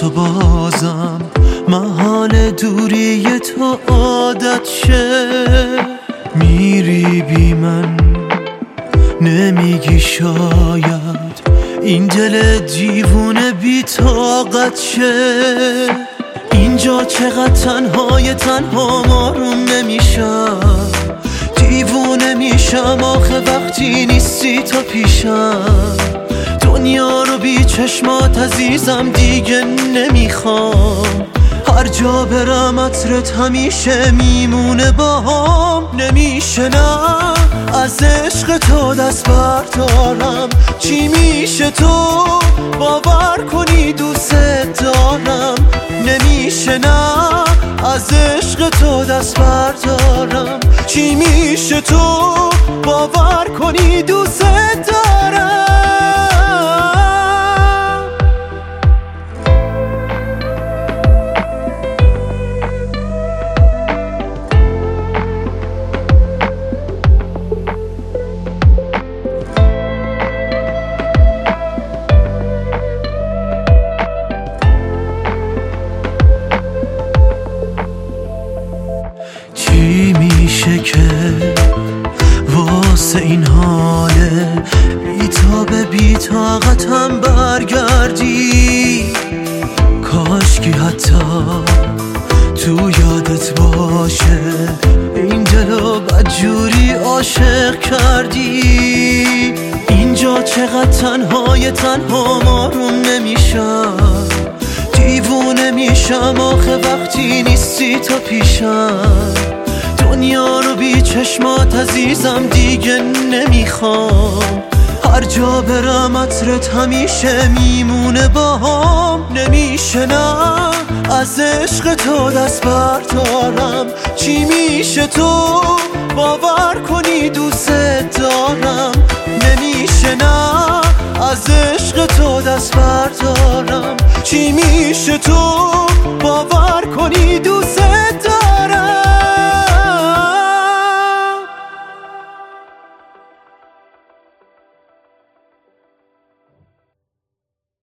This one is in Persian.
تو بازم محال دوری تو عادت شه. میری بی من نمیگی شاید این دل دیوونه بی طاقت شه. اینجا چقدر تنها ماروم نمیشم، دیوونه میشم آخه وقتی نیستی تو پیشم. دنیا رو بی چشمات عزیزم دیگه نمیخوام، هر جا برم عطرت همیشه میمونه باهام. نمیشه نه از عشق تو دست بردارم، چی میشه تو باور کنی دوست دارم. نمیشه نه از عشق تو دست بردارم، چی میشه تو باور کنی دوست دارم. چی میشه که واسه این حاله بی طاقتم برگردی؟ کاشکی حتی تو یادت باشه این دلو بدجوری عاشق کردی. اینجا چقدر تنها ماروم نمیشم، دیوونه میشم آخه وقتی نیستی تو پیشم. دنیا رو بی چشمات عزیزم دیگه نمیخوام، هر جا برم عطرت همیشه میمونه باهام. نمیشه نه از عشق تو دست بردارم، چی میشه تو باور کنی دوست دارم. نمیشه نه از عشق تو دست بردارم، چی میشه تو